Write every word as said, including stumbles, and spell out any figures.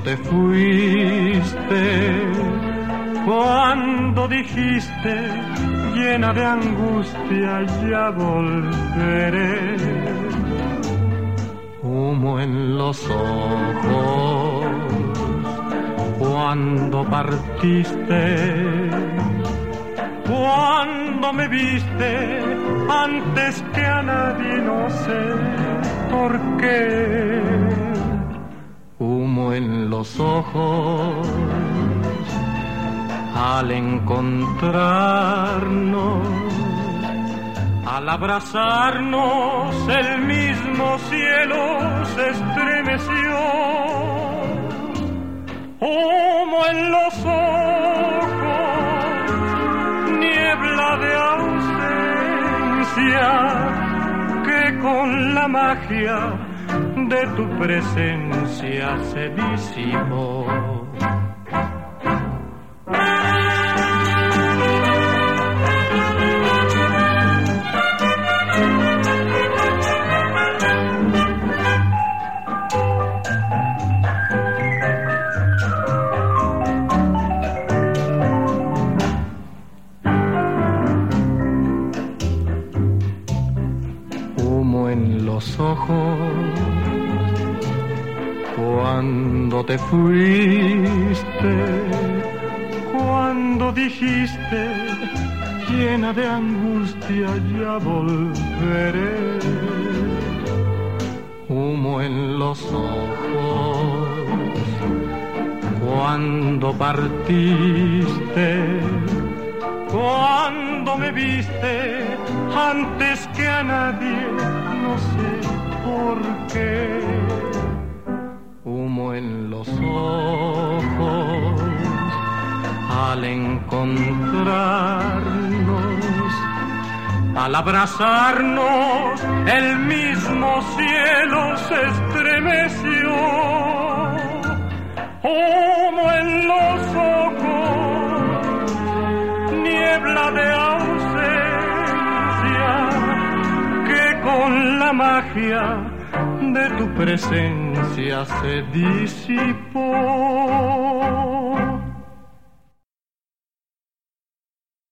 te fuiste, cuando dijiste llena de angustia ya volveré. Humo en los ojos cuando partiste, cuando me viste antes que a nadie, no sé por qué. Humo en los ojos al encontrarnos, al abrazarnos, el mismo cielo se estremeció. Humo en los ojos, niebla de ausencia, que con la magia de tu presencia se disipó. Ojos cuando te fuiste, cuando dijiste llena de angustia ya volveré. Humo en los ojos cuando partiste, cuando me viste antes que a nadie, no sé por qué. Humo en los ojos al encontrarnos, al abrazarnos, el mismo cielo se estremeció. Humo en los ojos, niebla de ausencia, que con la magia de tu presencia se disipó.